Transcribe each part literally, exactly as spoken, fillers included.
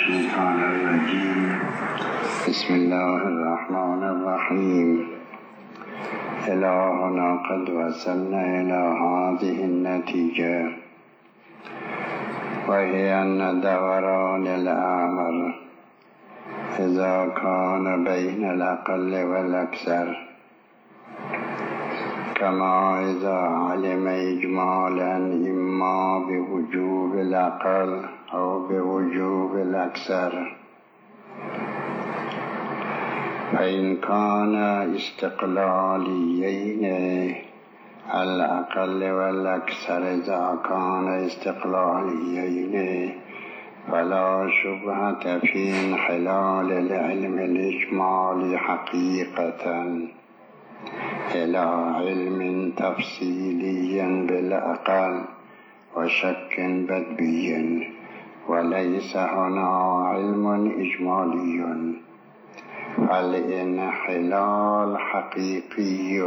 الشيطان الرجيم بسم الله الرحمن الرحيم إلهنا قد وصلنا إلى هذه النتيجة وهي أن دوران الأمر إذا كان بين الأقل والأكثر كما إذا علم إجمالا إما بوجوب الأقل أو بوجوب الأكثر، فإن كان استقلاليين الأقل والأكثر إذا كان استقلاليين فلا شبهة في انحلال العلم الإجمالي حقيقة إلى علم تفصيلي بالأقل وشك بدبي، وليس هنا علم إجمالي، فالانحلال حقيقي.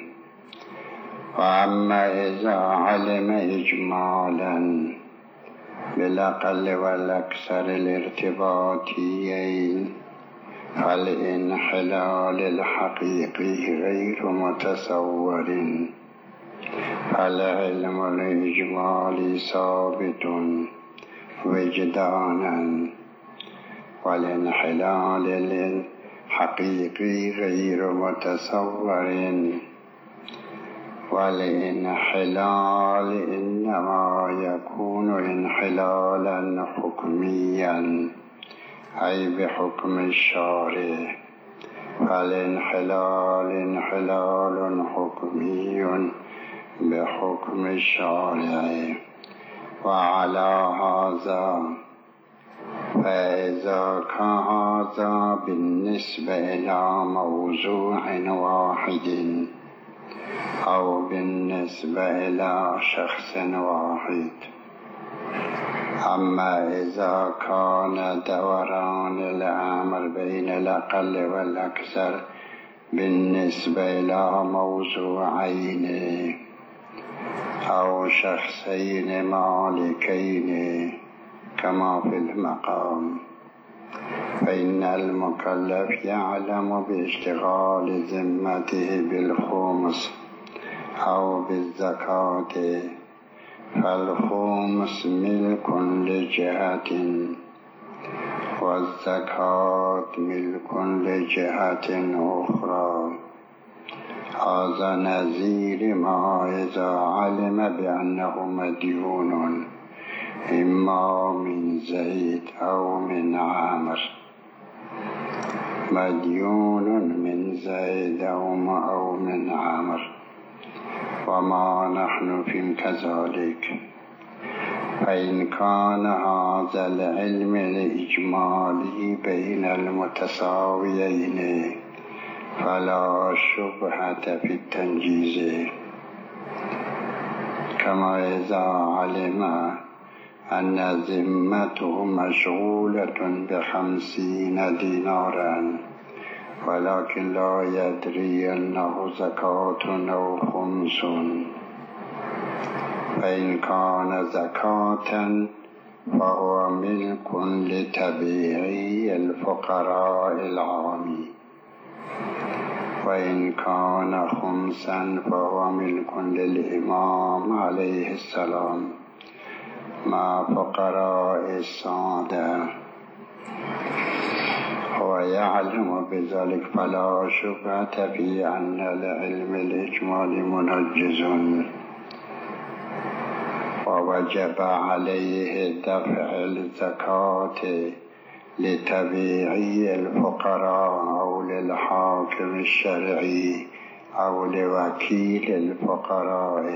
وأما إذا علم إجمالا بالأقل والأكثر الارتباطيين فالانحلال الحقيقي غير متصور، فالعلم الإجمالي ثابت وجدانا والانحلال الحقيقي غير متصور، والانحلال إنما يكون انحلالا حكميا أي بحكم الشارع، فالانحلال انحلال حكمي بحكم الشارع. وعلى هذا فإذا كان هذا بالنسبة إلى موضوع واحد أو بالنسبة إلى شخص واحد، أما إذا كان دوران الأمر بين الأقل والأكثر بالنسبة إلى موضوعين أو شخصين مالكين كما في المقام، فإن المكلف يعلم باشتغال ذمته بالخمس أو بالزكاة، فالخمس ملك لجهة والزكاة ملك لجهة أخرى. هذا نظير ما إذا علم بأنه مديون إما من زيد أو من عامر، مديون من زيد أو من عامر، وما نحن في كذلك. فإن كان هذا العلم الإجمالي بين المتساويين فلا شبهة في التنجيز، كما إذا علم أن ذمته مشغولة بخمسين دينارا ولكن لا يدري أنه زكاة أو خمس، فإن كان زكاة فهو ملك لتبيعي الفقراء العام، وإن كان خمسا فهو ملك للإمام عليه السلام مع فقراء السادة، ويعلم بذلك فلا شبهة في أن العلم الإجمالي منجز، ووجب عليه دفع الزكاة لتبيعي الفقراء أو للحاكم الشرعي أو لوكيل الفقراء،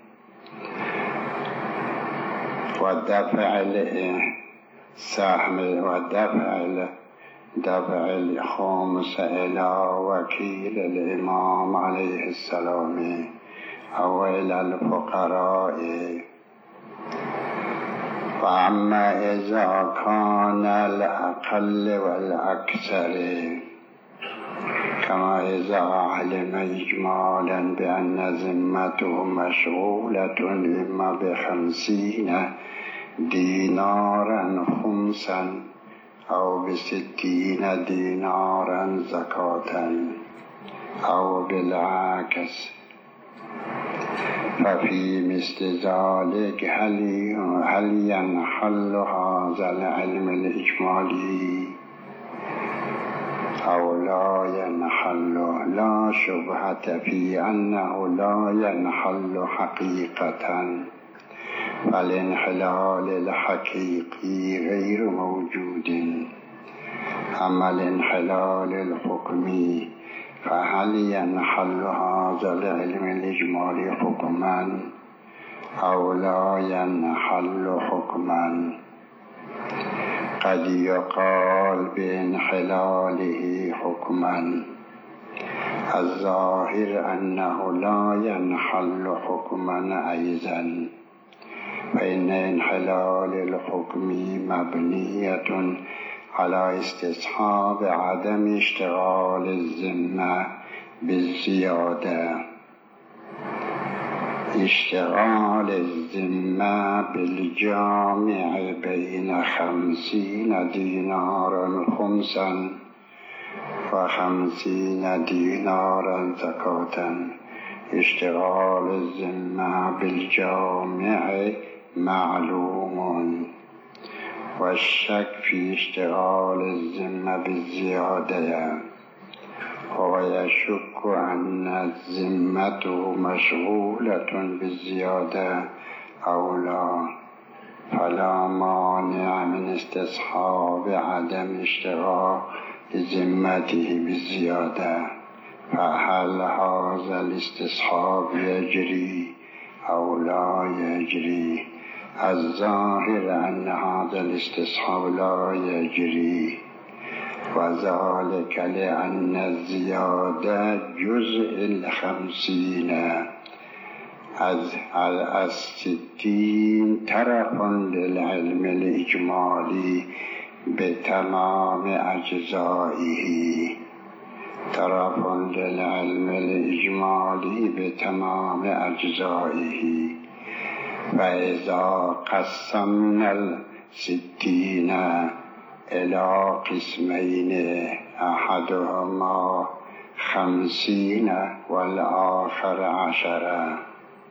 ودفع السهم ودفع دفع الخمس إلى وكيل الإمام عليه السلام أو إلى الفقراء. وأما إذا كان الأقل والأكثر كما إذا علم إجمالا بأن ذمته مشغولة إما بخمسين دينارا خمسا أو بستين دينارا زكاة أو بالعكس. ففي مثل ذلك هل هل ينحل هذا العلم الإجمالي أو لا ينحل؟ لا شبهة في أنه لا ينحل حقيقة، فالانحلال الحقيقي غير موجود. أما الانحلال الحكمي فهل ينحل هذا العلم الإجمالي حكما أو لا ينحل حكما؟ قد يقال بانحلاله حكما، الظاهر أنه لا ينحل حكما أيضا، فإن انحلال الحكم مبنية على استصحاب عدم اشتغال الذمة بالزيادة. اشتغال الذمة بالجامع بين خمسين دينارا خمسا وخمسين دينارا زكاة. اشتغال الذمة بالجامع معلوم، والشك في اشتغال الذمة بالزيادة، هو يشك أن الذمة مشغولة بالزيادة أو لا، فلا مانع من استصحاب عدم اشتغال ذمته بالزيادة. فهل هذا الاستصحاب يجري أو لا يجري؟ الظاهر أن هذا الاستصحاب لا يجري، وذلك لأن الزيادة جزء الخمسين از الستين طرف للعلم الإجمالي بتمام أجزائه، طرف للعلم الإجمالي بتمام أجزائه. فإذا قسمنا الستين إلى قسمين، أحدهما خمسين والآخر عشرة،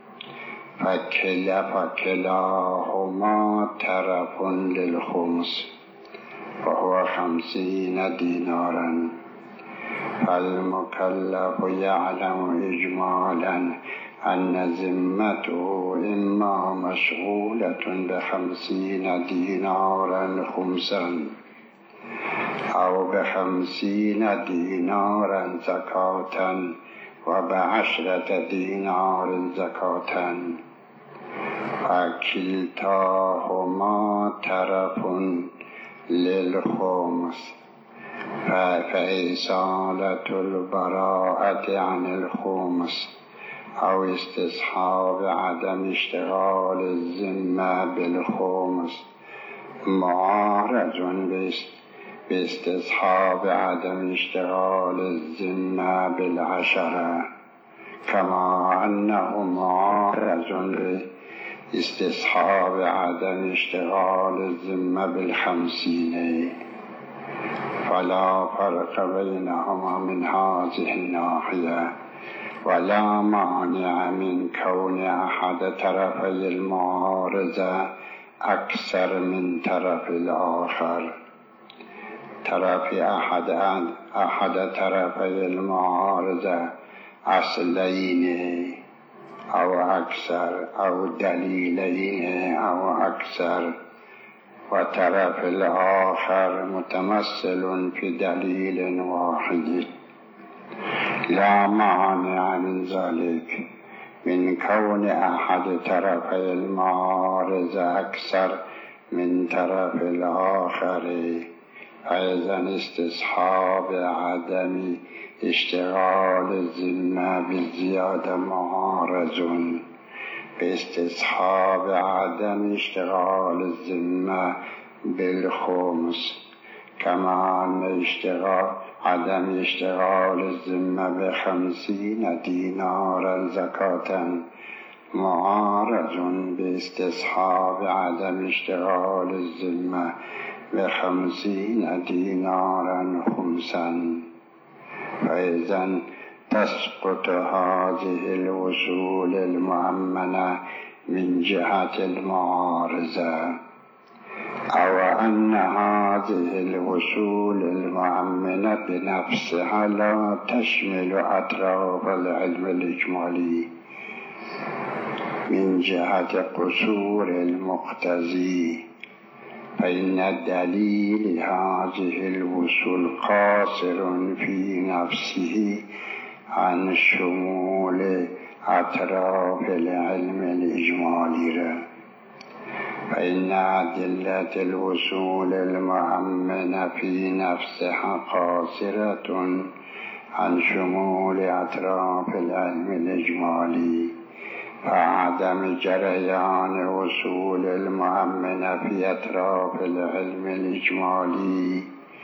فكلا فكلاهما طرف للخمس وهو خمسين دينارا، فالمكلف يعلم إجمالا أن ذمته إما مشغولة بخمسين دينارا خمسا أو بخمسين دينارا زكاة وبعشرة دينار زكاة، فكلتاهما طرف للخمس. فإزالة البراءة عن الخمس أو استصحاب عدم اشتغال الذمة بالخمس معارض باستصحاب عدم اشتغال الذمة بالعشرة، كما أنه معارض باستصحاب عدم اشتغال الذمة بالخمسين، فلا فرق بينهما من هذه الناحية، ولا مانع من كون أحد طرفي المعارضة أكثر من طرف الآخر. طرف أحد أحد طرفي المعارضة أصلين أو أكثر أو دليلين أو أكثر، وطرف الآخر متمثل في دليل واحد. لا مانع من ذلك من كون أحد طرفي المعارضة أكثر من طرف الآخر، فإذا استصحاب عدم اشتغال الذمة بالزيادة معارض باستصحاب عدم اشتغال الذمة بالخمس، كما أن اشتغال عدم اشتغال الذمة بخمسين دينارا زكاة معارض باستصحاب عدم اشتغال الذمة بخمسين دينارا خمسا، فإذا تسقط هذه الوصول المؤمنة من جهة المعارضة، أو أن هذه الوصول المؤمنة بنفسها لا تشمل أطراف العلم الإجمالي من جهة قصور المقتضي، فإن دليل هذه الوصول قاصر في نفسه عن شمول أطراف العلم الإجمالي، فإن أدلة الوصول المؤمنة في نفسها قاصرة عن شمول أطراف العلم الإجمالي، فعدم جريان وصول المؤمنة في أطراف العلم الإجمالي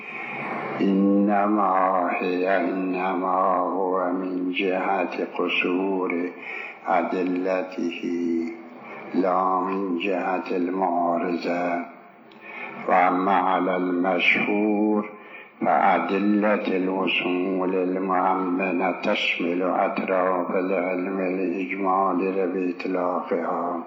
إنما هي إنما هو من جهة قصور أدلته لا من جهة المعارضة. وأما على المشهور فأدلة الوصول المؤمنة تشمل أطراف العلم الإجمالي بإطلاقها،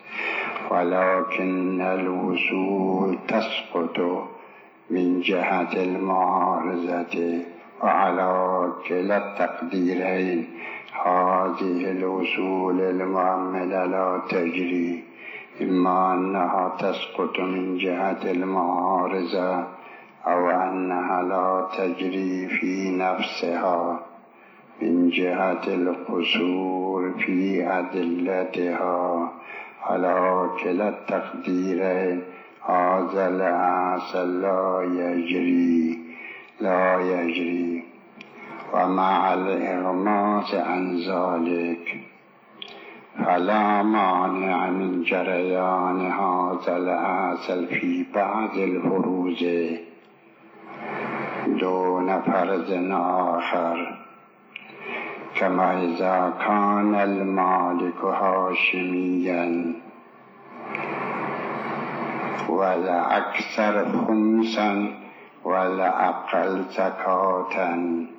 ولكن الوصول تسقط من جهة المعارضة، وعلى كلا التقديرين هذه الوصول المؤمنة لا تجري، إما أنها تسقط من جهة المعارضة أو أنها لا تجري في نفسها من جهة القصور في أدلتها. على كلا التقديرين هذا الأصل لا يجري لا يجري ومع الإغماس عن ذلك فلا مانع من جريان هذا الأصل في بعض الفروض دون فرض آخر، كما إذا كان المالك هاشميا والأكثر خمسا والأقل زكاة،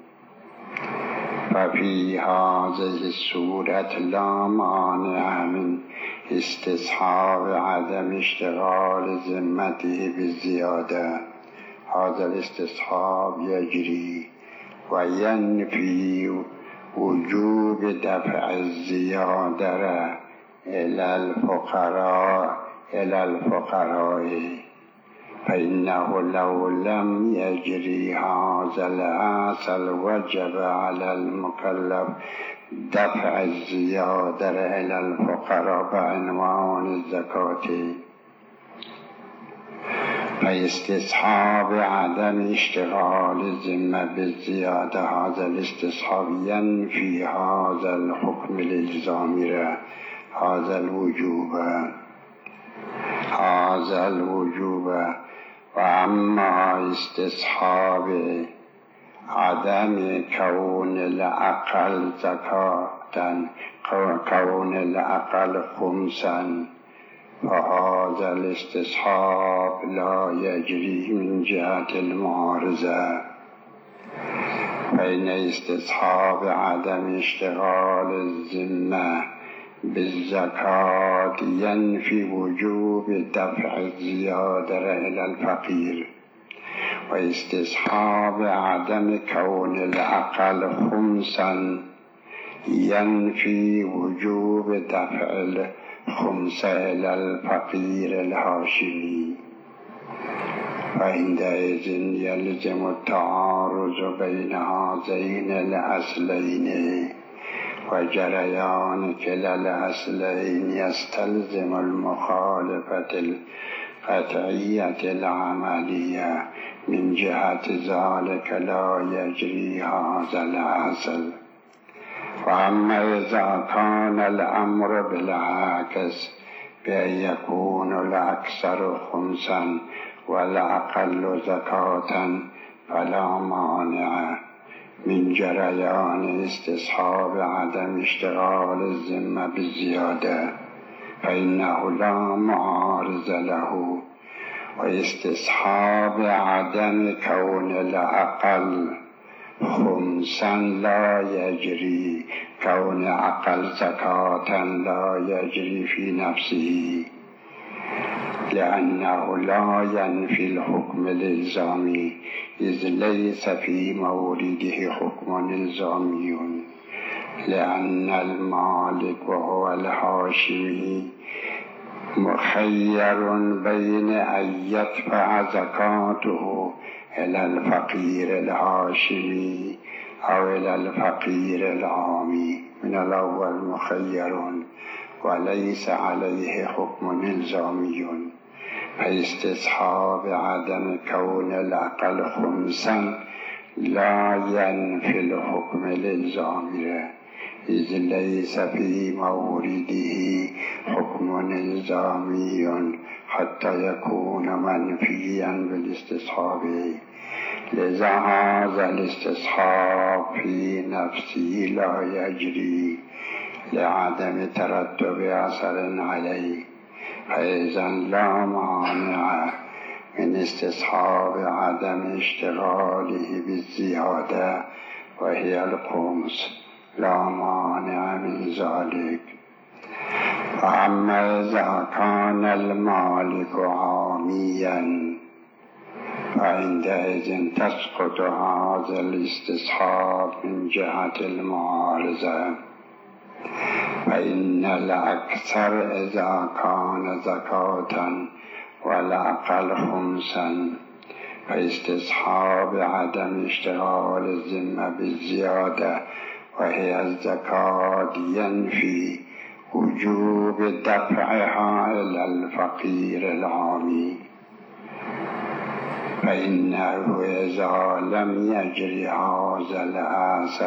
ففي هذه الصورة لا مانع من استصحاب عدم اشتغال ذمته بالزيادة. هذا الاستصحاب يجري وينفي وجوب دفع الزيادة إلى الفقراء إلى الفقراء فإنه لو لم يجري هذا الأصل وجب على المكلف دفع الزيادة إلى الفقراء بعنوان الزكاة، فاستصحاب عدم اشتغال الذمة بالزيادة هذا الاستصحاب ينفي هذا الحكم الإلزامي هذا الوجوب هذا الوجوب وأما استصحاب عدم كون الأقل زكاة كون الأقل خمسا فهذا الاستصحاب لا يجري من جهة المعارضة، فإن استصحاب عدم اشتغال الذمة بالزكاة ينفي وجوب دفع الزيادة إلى الفقير، واستصحاب عدم كون الأقل خمسا ينفي وجوب دفع الخمس إلى الفقير الهاشمي، فعندئذ يلزم التعارض بين هذين الأصلين، وجريان كلا الأصلين يستلزم المخالفة القطعية العملية، من جهة ذلك لا يجري هذا الأصل. وأما إذا كان الأمر بالعكس بأن يكون الأكثر خمسا والأقل زكاة فلا مانع من جريان استصحاب عدم اشتغال الذمة بالزيادة، فإنه لا معارض له، و استصحاب عدم کون العقل خمسا لا یجری کون عقل زکاة لا یجری فی نفسه لأنه لا ينفي الحكم الإلزامي إذ ليس في مورده حكم إلزامي لأن المالك وهو الهاشمي مخير بين أن يدفع زكاته إلى الفقير الهاشمي أو إلى الفقير العامي. من الأول مخير وليس عليه حكم إلزامي، فاستصحاب عدم كون العقل خمسا لا ينفي الحكم الإلزامي إذ ليس في مورده حكم إلزامي حتى يكون منفيا بالاستصحاب. لذا هذا الاستصحاب في نفسه لا يجري لعدم ترتب أثر عليه، فإذا لا مانع من استصحاب عدم اشتغاله بالزيادة وهي الخمس، لا مانع من ذلك. فأما إذا كان المالك عاميا فعندئذ تسقط هذا الاستصحاب من جهة المعارضة، فإن الأكثر إذا كان زكاة والأقل خمسا فاستصحاب عدم اشتغال الذمة بالزيادة وهي الزكاة ينفي وجوب دفعها إلى الفقير العامي، فإنه إذا لم يجري هذا الأثر